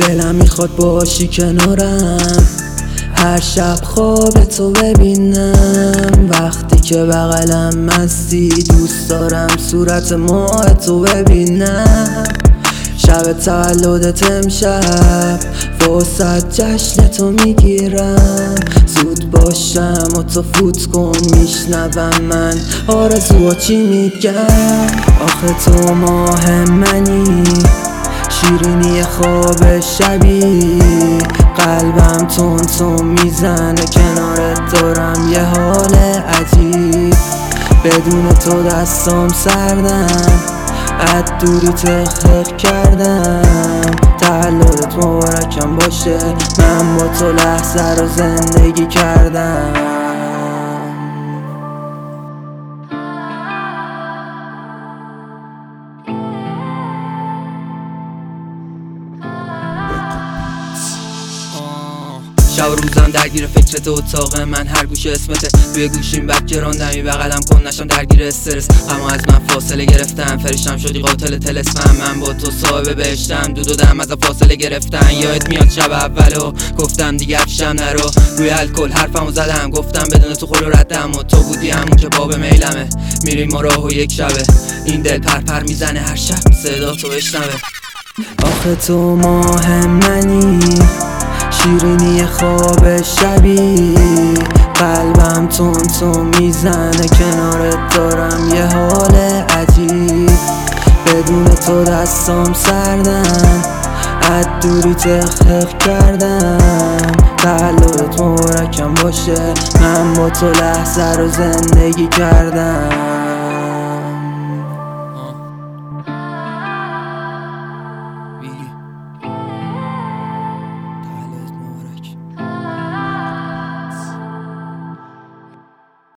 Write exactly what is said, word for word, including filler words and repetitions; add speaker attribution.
Speaker 1: دلم میخواد باشی کنارم، هر شب خواب تو ببینم. وقتی که بغلم هستی دوست دارم صورت ماه تو ببینم. شب تولدت امشب واسه جشن تو میگیرم. زود باشم و تو فوت کن میشنوم من آرزوها چی میگم. آخه تو ماه منی، شیرینی خواب شبی، قلبم تون تون میزنه کنارت دارم یه حال عجیب. بدون تو دستام سردن، از دوری تخخ کردم. تولدت مبارکم باشه، من با تو لحظه رو زندگی کردم. شب و روزم درگیر فکرت اتاق من، هر گوشه اسمته روی گوشیم بک گراندمی بغلم کن نشم درگیر استرس. اما از من فاصله گرفتم، فرشتم شدی قاتل تلسمم. من با تو صاحب بهشتم، دود و دم از فاصله گرفتن. یادت میاد شب اولو گفتم دیگه پیشم نرو، روی الکل حرفمو زدم گفتم بدون تو خلو ردم. و تو بودی همون که باب میلمه، میریم ما راه و یک شبه این دل پر پر میزنه هر شب صدا تو بشنوه. آخه تو ماه منی، شیرینی خواب شبی، قلبم تون تون میزنه کنارت دارم یه حال عجیب. بدون تو دستام سردن، از دوری تخخ کردم. تولدت مبارکم باشه، من با تو لحظه رو زندگی کردم.